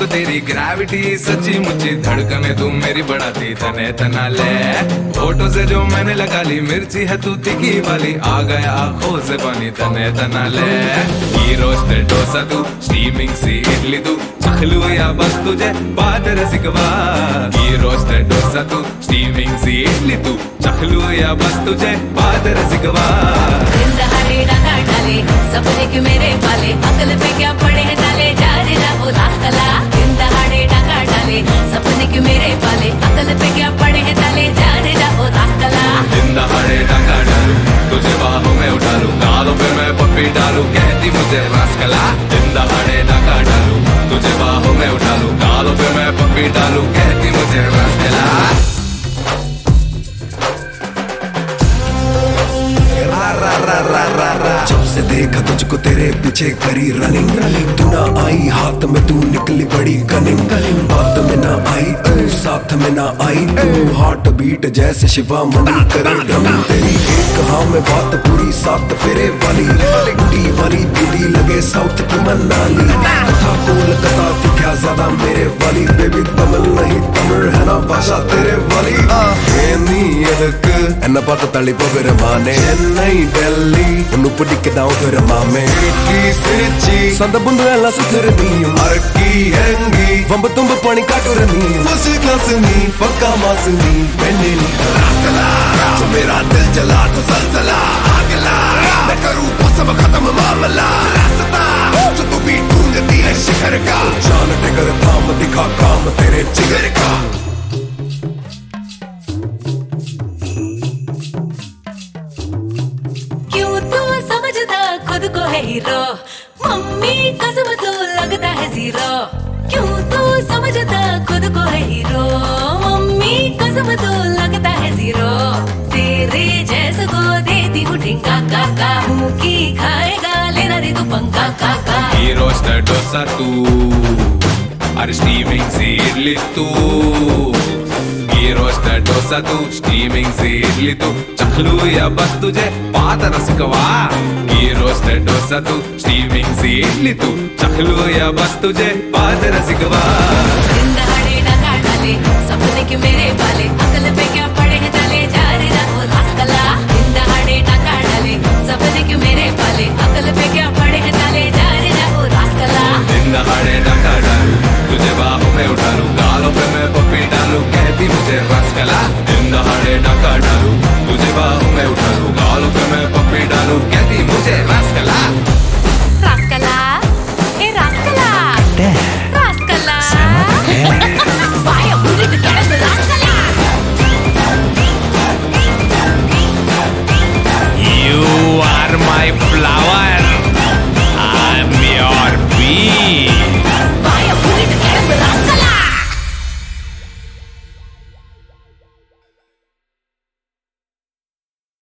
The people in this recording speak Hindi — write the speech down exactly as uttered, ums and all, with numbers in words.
तो तेरी ग्रेविटी सच्ची मुच्ची धड़कने तू मेरी बढ़ाती तने तना ले। फोटो से जो मैंने लगा ली मिर्ची है तू तीखी वाली, आ गया आंखों से पानी तने तना ले। घी रोस्टेड डोसा तू, स्टीमिंग सी इडली तू, चखलू या बस तुझे बात रसिकवा। घी रोस्टेड डोसा तू, स्टीमिंग सी इडली तू, चखलू या बस तुझे बात रसिकवा। डाले सपने के मेरे पाले, अकल पे क्या पड़े हैं ताले, जा रे जा वो रास्कला। दिन दहाड़े डाका डाले सपने के मेरे पाले, अकल पे क्या पड़े हैं ताले, जा रे जा वो रास्कला। दिन दहाड़े डाका डालू, तुझे बाहों में उठा लूं, गालों पे मैं पप्पी डालू, कहती मुझे रास्कला। दिन दहाड़े डाका डालू, तुझे बाहों में उठा लूं, गालों पे मैं पप्पी डालू, कहती मुझे रास्कला। जब से देखा तुझको तेरे पीछे करी रनिंग, तू ना आई हाथ में तू निकली बड़ी कनिंग। बात में ना आई तू, साथ में ना आई तू, हार्ट बीट जैसे शिवा मणि करे ड्रम। तेरी एक हाँ में बात पूरी सात फेरे वाली, बुढ़ी वाली दीदी लगे साउथ की मनाली। कथा कोलकाता थी क्या ज्यादा मेरे वाली, बेबी तमिल नहीं तमिल है ना भाषा तेरे वाली। एन्न पात तली पोगर माने चेन्नई डेल्ली उन्नु पिडिक्किदा ओर मामे। संद बुंदु एल्ला सुथरनी मरकी हैंगी, वंब तुम्ब पानी काटुरनी, फर्स्ट क्लास नी पक्का मास नी मैंने नी रास्कला। तो मेरा दिल जला तो सलसला आगला, मैं करूं कसम खत्म मामला। रास्ता जो तू भी ढूंढती है शिखर का, जान टिगर थाम दिखा काम तेरे जिगर का। खुद को है हीरो, मम्मी कसम तो लगता है जीरो। क्यों तू समझता खुद को है हीरो, मम्मी कसम तो लगता है जीरो। तेरे जैसे को देती हूँ ढिंगा काका, मुँह की खाएगा लेना दे तू पंखा काका। घी रोस्टेड डोसा तू, अरे स्टीमिंग सी इडली तू। घी रोस्टेड डोसा तू, स्टीमिंग सी इडली तू, चखलू या बस तुझे बात रसिकवा। घी रोस्टेड डोसा तू, स्टीमिंग सी इडली तू, चखलू या बस तुझे बात रसिकवा। दिन दहाड़े डाका डाले सपने के मेरे पाले, अकल पे क्या पड़े हैं ताले, जा रे जा वो रास्कला। दिन दहाड़े डाका डाले सपने के मेरे पाले, अकल पे क्या पड़े हैं ताले, जा रे जा वो रास्कला। दिन दहाड़े डाका डालू,